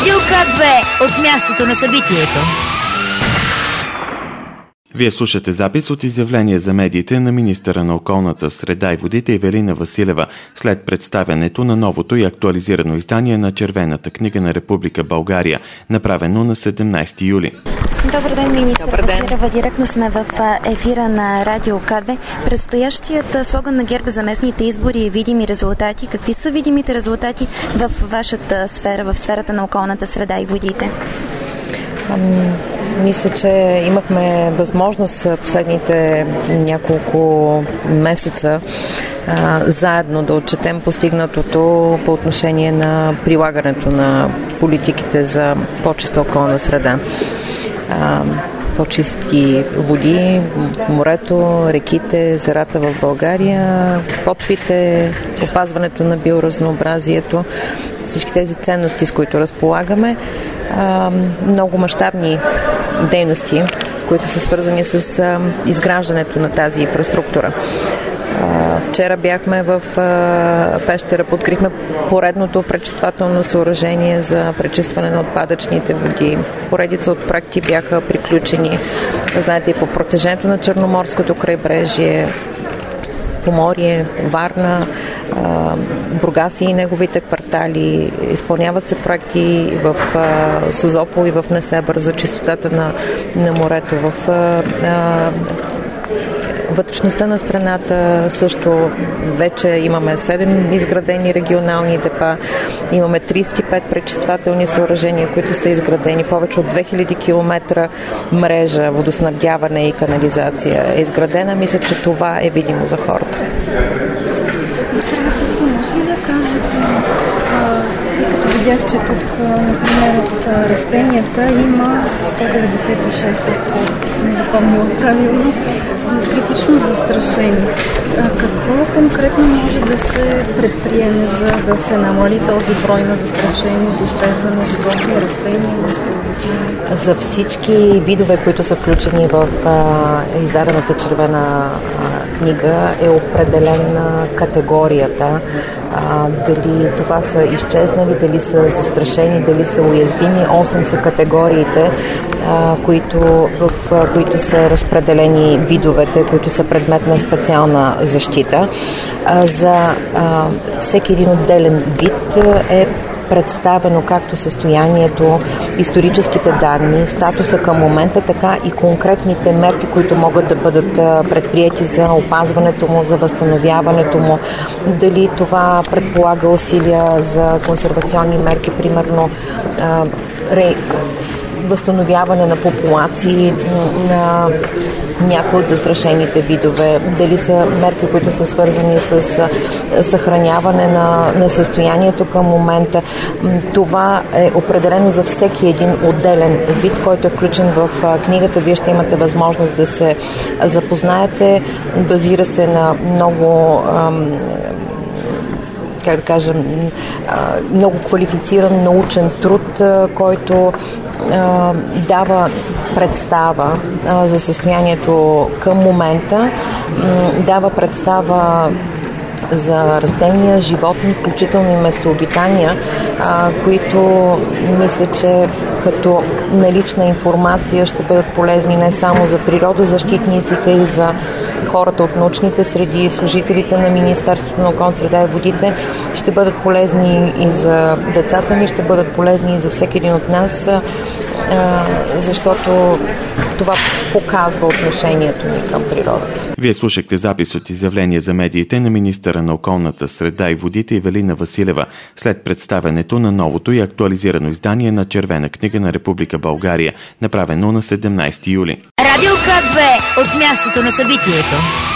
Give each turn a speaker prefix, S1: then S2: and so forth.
S1: Радио К2 от мястото на събитието.
S2: Вие слушате запис от изявление за медиите на министъра на околната среда и водите Ивелина Василева след представянето на новото и актуализирано издание на Червената книга на Република България, направено на 17 юли.
S3: Добър ден, министър Василева. Директно сме в ефира на Радио К2. Предстоящият слоган на ГЕРБ за местните избори е видими резултати. Какви са видимите резултати в вашата сфера, в сферата на околната среда и водите?
S4: Мисля, че имахме възможност последните няколко месеца заедно да отчетем постигнатото по отношение на прилагането на политиките за по-чиста околна среда. По-чисти води, морето, реките, езерата в България, почвите, опазването на биоразнообразието, всички тези ценности, с които разполагаме, много мащабни дейности, които са свързани с изграждането на тази инфраструктура. Вчера бяхме в Пещера, открихме поредното пречиствателно съоръжение за пречистване на отпадъчните води. Поредица от проекти бяха приключени, знаете, и по протежението на Черноморското крайбрежие, Поморие, Варна, Бургас и неговите квартали. Изпълняват се проекти в Созопол и в Несебър за чистотата на морето. В вътрешността на страната също вече имаме 7 изградени регионални депа, имаме 35 пречиствателни съоръжения, които са изградени, повече от 2000 км мрежа, водоснабдяване и канализация е изградена. Мисля, че това е видимо за хората.
S5: Може ли да кажете, тъй като видях, че тук, например, от растенията има 196, ако съм запомнила правилно, критично застрашени. Какво конкретно може да се предприеме, за да се намали този брой на застрашени от изчезване животни, растения и месторождения?
S4: За всички видове, които са включени в издадената червена книга, е определена категорията. Дали това са изчезнали, дали са застрашени, дали са уязвими. 8 са категориите, в които са разпределени видовете, които са предмет на специална защита. За всеки един отделен вид е представено както състоянието, историческите данни, статуса към момента, така и конкретните мерки, които могат да бъдат предприети за опазването му, за възстановяването му. Дали това предполага усилия за консервационни мерки, примерно възстановяване на популации на някои от застрашените видове, дали са мерки, които са свързани с съхраняване на състоянието към момента. Това е определено за всеки един отделен вид, който е включен в книгата. Вие ще имате възможност да се запознаете. Базира се на много много квалифициран научен труд, който дава представа за състоянието към момента, дава представа за растения, животни, включително и местообитания, които мисля, че като налична информация ще бъдат полезни не само за природозащитниците и за хората от научните среди, служителите на Министерството на околната среда и водите, ще бъдат полезни и за децата ни, ще бъдат полезни и за всеки един от нас, защото това показва отношението ни към природата.
S2: Вие слушахте запис от изявление за медиите на министъра на околната среда и водите Ивелина Василева след представянето на новото и актуализирано издание на Червена книга на Република България, направено на 17 юли.
S1: Радио К2 от мястото на събитието.